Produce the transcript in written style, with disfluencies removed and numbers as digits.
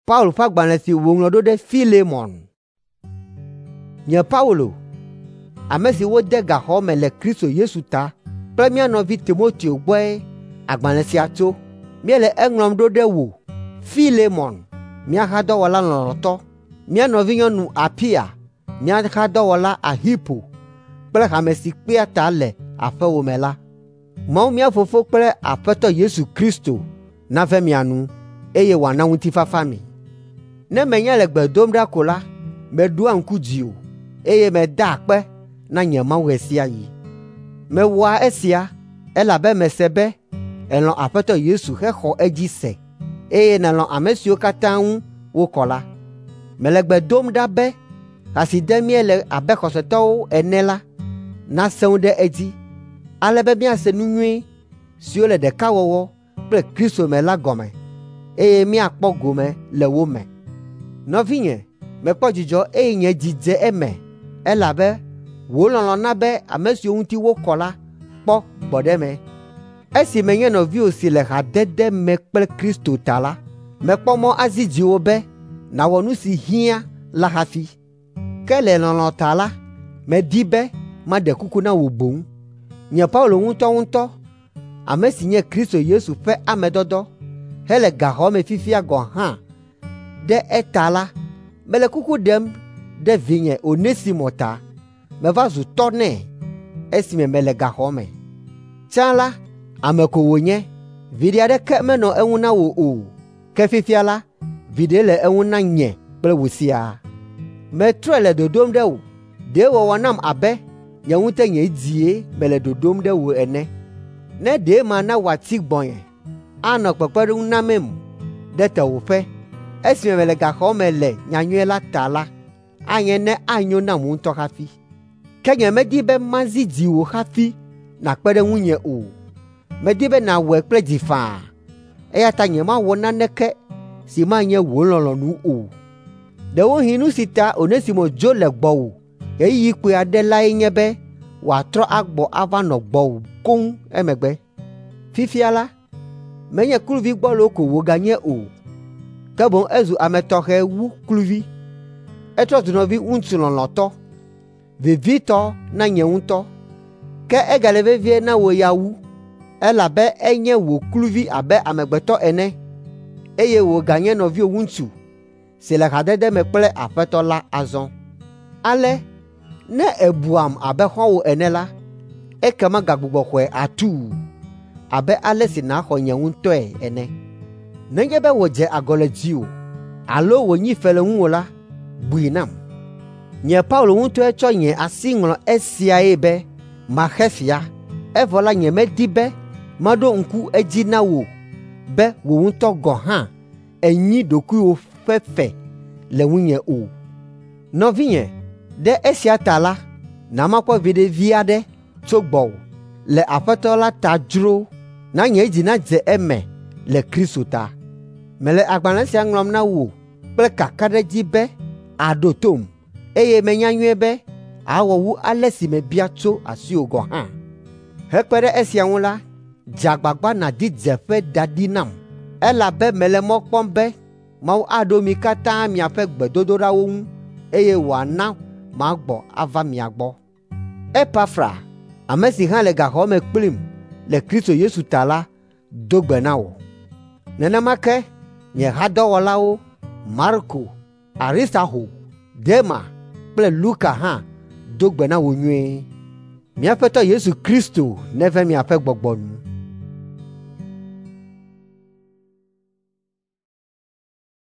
Paul ƒe agbalẽ si wòŋlɔ ɖo ɖe Filemon. Nye Paulo, ame si wode gaxɔ me le Kristo Yesu ta kple mía nɔvi Timoteo gbɔe agbalẽ sia tso. Míele eŋlɔm ɖo ɖe wò, Filemon, mía xadɔwɔla lɔlɔ̃tɔ, mía nɔvinyɔnu Apia, mía xadɔwɔla Ahipo kple hame si kpea ta le aƒewò me la. Mawu mía Fofo kple Aƒetɔ Yesu Kristo nave mia nu, eye wòana ŋutifafa mi. Ne menye le gbe dom ɖa ko la, meɖoa ŋku dziwò, eye meda akpe na nye Mawu ɣe sia ɣi. Mewɔa esia elabe mese be elɔ̃ Aƒetɔ Yesu hexɔ edzi se, eye nelɔ̃ ame siwo katã ŋu wokɔ la. Mele gbe dom ɖa be ha si dem míele abe xɔsetɔwo ene la nasẽ ɖe edzi, ale be míase nu nyui siwo le ɖekawɔwɔ kple Kristo me la gɔme, eye míakpɔ gome le wo me. Nɔvinye, mekpɔ dzidzɔ eye nye dzi dze eme, elabe wò lɔlɔ̃ na be ame siwo ŋuti wokɔ la kpɔ gbɔɖeme. Esi menye nɔviwò si le hadede me kple Kristo ta la, mekpɔ mɔ azi dziwò be nàwɔ nu si hiã la hafi. Ke le lɔlɔ̃ ta la, medi be maɖe kuku na wò boŋ. Nye Paulo ŋutɔ, ame si nye Kristo Yesu ƒe ame dɔdɔ, hele gaxɔ me fifia gɔ̃ hã ɖe eta la, mele kuku ɖem ɖe vinye Onesimo ta, meva zu tɔ nɛ esime mele gaxɔ me. Tsã la, ame ko wònye, viɖe aɖeke menɔ eŋu na wò o, ke fifia la, viɖe le eŋu na nye kple wò siaa. Metrɔe le dodom ɖe wò, ɖe wɔwɔ nam abe nye ŋutɔ nye dzie mele dodom ɖe wò ene. Ne ɖe mana wòati gbɔnye, anɔ kpekpeɖeŋu namem ɖe tewòƒe, esime mele gaxɔ me le nyanyuie la ta la, anye ne anyo nam ŋutɔ hafi. Ke nyemedi be mazi dziwò hafi nàkpe ɖe ŋunye o. Medi be nàwɔe kple dzi faa, eya ta nyemawɔ naneke si manye wò lɔlɔ̃nu o. Ɖewohĩ nu si ta Onesimo dzo le gbɔwò ɣeyiɣi kpui aɖe lae nye be wòatrɔ agbɔ ava nɔ gbɔwò koŋ emegbe. Fifia la, menye kluvi gbɔlo ko wòganye o, ke boŋ ezu ame tɔxɛ wu kluvi. Etrɔ zu nɔvi ŋutsu lɔlɔ̃tɔ, vevitɔ na nye ŋutɔ, ke egale vevie na wò ya wu, elabe enye wò kluvi abe amegbetɔ ene, eye wòganye nɔviwò ŋutsu si le hadede me kple Aƒetɔ la azɔ. Ale, ne ebuam abe xɔ̃wò ene la, ekema gagbugbɔ xɔe atuu, abe ale si nàxɔ nye ŋutɔe ene. Nenye be wòdze agɔ le dziwò, alo wònyi fe le ŋuwò la, bui nam. Nye Paulo ŋutɔe tsɔ nye asi ŋlɔ esiae be maxe fia, evɔ la nyemedi be maɖo ŋku edzi na wò be wò ŋutɔ gɔ̃ hã enyi ɖokuiwò ƒe fe le ŋunye o. Nɔvinye, ɖe esia ta la, namakpɔ viɖe vi aɖe tso gbɔwò le Aƒetɔ la ta dzro, na nye dzi nadze eme le Kristo ta. Mele agbalẽ sia ŋlɔm na wò kple kakaɖedzi be àɖo tom, eye menya nyuie be awɔ wu ale si mebia tso asiwò gɔ̃ hã. Hekpe ɖe esia ŋu la, dze agbagba nàdi dzeƒe da ɖi nam, elabe mele mɔ kpɔm be Mawu aɖo mi katã miaƒe gbedodoɖawo ŋu, eye wòana magbɔ ava mia gbɔ. Epafra, ame si hã le gaxɔ me kplim le Kristo Yesu ta la, do gbe na wò. Nenema ke nye hadɔwɔlawo Marko, Aristaho, Dema kple Luka hã do gbe na wò nyuie. Míaƒetɔ Yesu Kristo neve miaƒe gbɔgbɔ nu.